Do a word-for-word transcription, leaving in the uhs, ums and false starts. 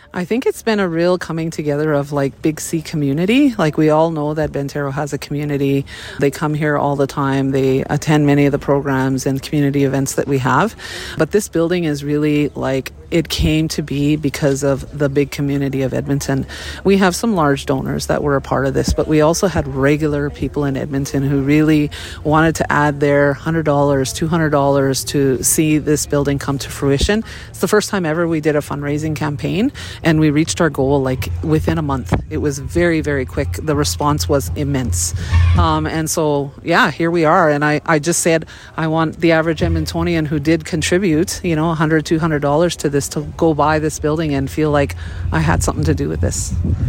I think it's been a real coming together of like Big C community. Like we all know that Bentero has a community. They come here all the time. They attend many of the programs and community events that we have. But this building is really like it came to be because of the big community of Edmonton. We have some large donors that were a part of this, but we also had regular people in Edmonton who really wanted to add their one hundred dollars, two hundred dollars to see this building come to fruition. It's the first time ever we did a fundraising campaign, and we reached our goal like within a month. It was very, very quick. The response was immense. Um, and so, yeah, here we are. And I, I just said, I want the average Edmontonian who did contribute, you know, one hundred dollars, two hundred dollars to this to go buy this building and feel like I had something to do with this.